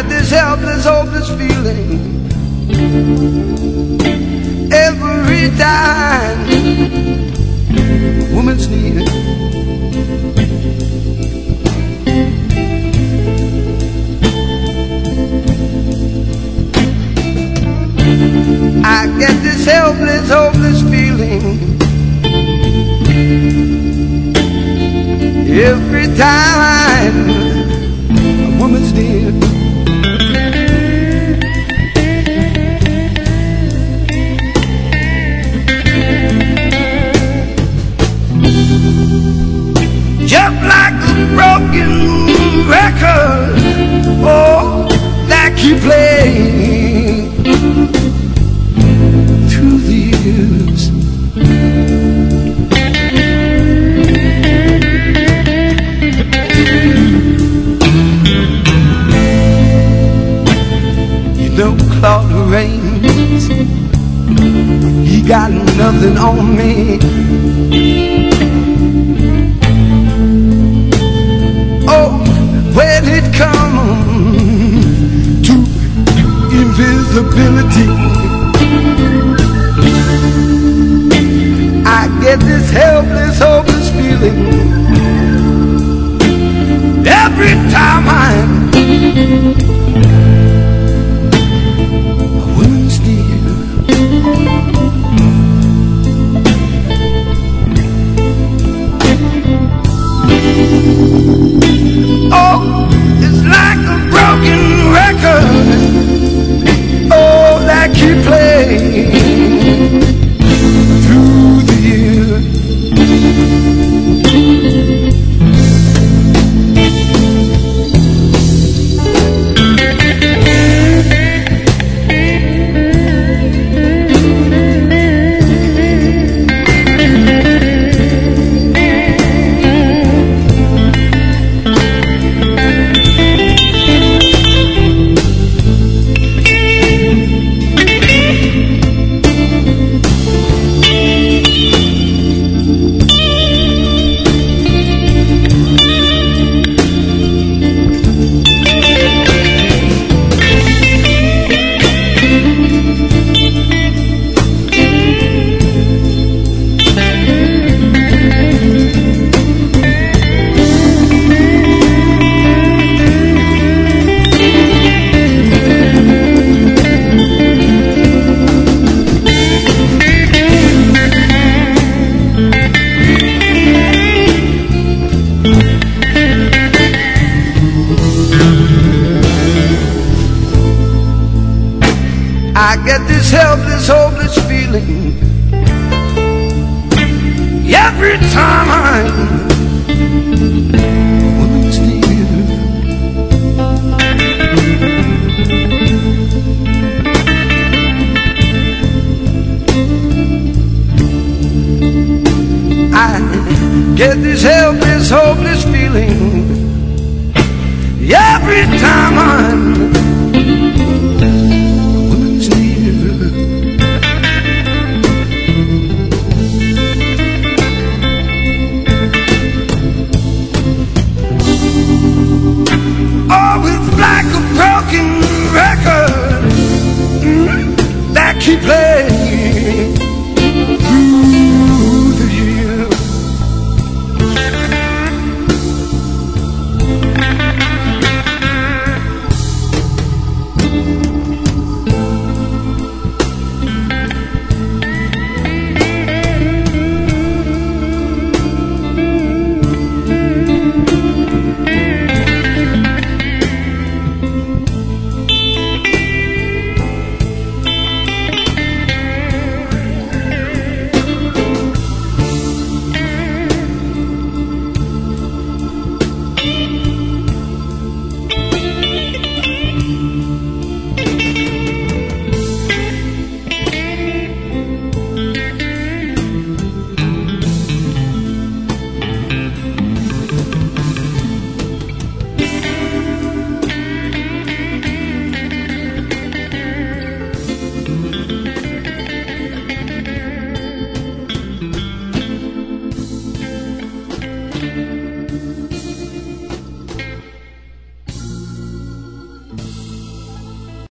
get this helpless, hopeless feeling every time a woman's near. I get this helpless, hopeless feeling every time a woman's near. Just like a broken record, oh, that keep playing through the years. You know Claude Rains, he got nothing on me. Oh, when it comes to invisibility, I get this helpless, hopeless feeling every time I'm a woman's near. Oh, it's like a broken record, oh, that keep playing through the years. I get this helpless, hopeless feeling every time I'm a woman's near. I get this helpless, hopeless feeling every time I'm